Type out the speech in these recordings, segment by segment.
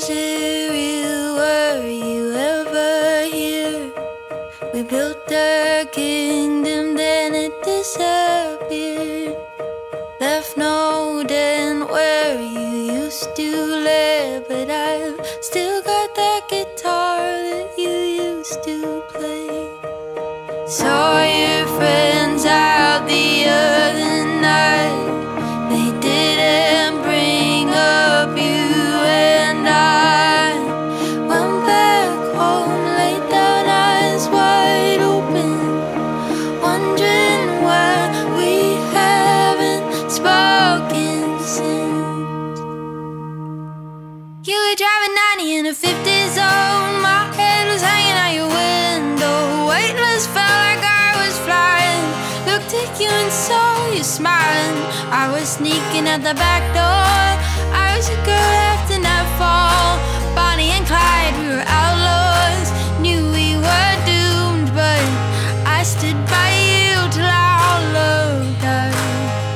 Was it real? Were you ever here? We built a kingdom, then it disappeared. Left no dent where you used to live, but I've still got that guitar that you used to play. Saw your friends out the other night. They didn't bring up you and I. Went back home, laid down, eyes wide open, wondering why we haven't spoken since. You were driving 90 in a 50 zone. My head was hanging out your window. Weightless, felt like I was flying. Looked at you and saw you smiling. I was sneaking out the back door. I was a girl after nightfall. Bonnie and Clyde, we were outlaws. Knew we were doomed, but I stood by you till our love died.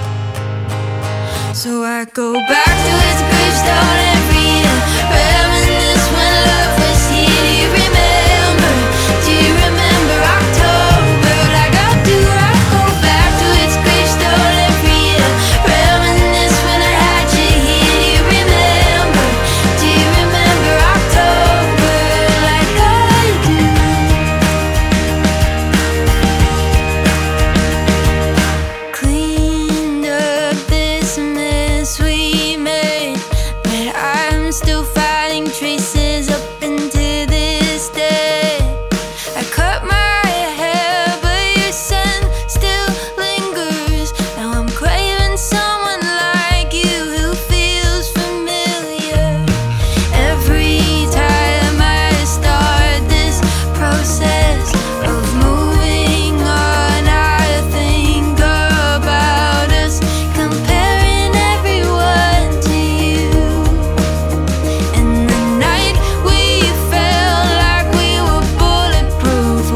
So I go back to his gravestone every year, reminisce when love was here. Do you remember? Do you remember October? Like I do, I go back to his gravestone every year, reminisce when I had you here. Do you remember? Do you remember October? Like I do. Cleaned up this mess we made, but I'm still fighting traces up into this day. I cut my hair, but your scent still lingers. Now I'm craving someone like you who feels familiar. Every time I start this process of moving on, I think about us, comparing everyone to you. And the night we felt like we were bulletproof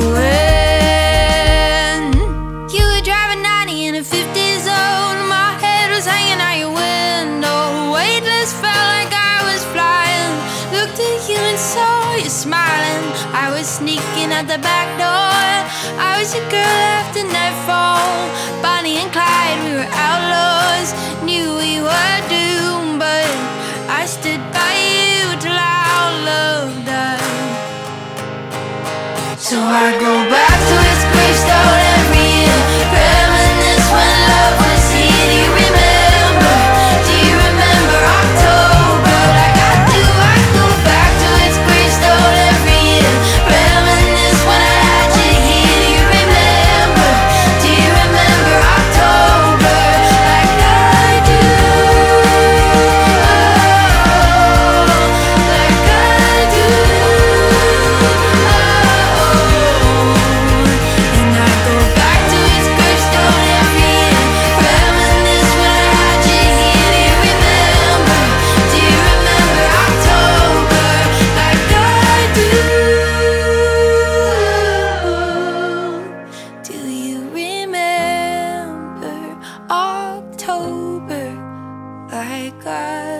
when you were driving 90 in a 50 zone. My head was hanging out your window. Weightless, felt like I was flying. Looked at you and saw you smiling. I was sneaking out the back door. I was a girl after nightfall. Bonnie and Clyde, we were outlaws. Knew we were doomed, but I stood by you till our love died. So I go back to his gravestone every year, reminisce when love was here. Do you remember? Do you remember October? Like I do, I go back to his gravestone every year, reminisce when I had you here. Do you remember? Do you remember October? Like I do. Like I do. And I go back to his gravestone every year, reminisce when I had you here. Do you remember? Do you remember October? Like I do. Do you remember October? Like I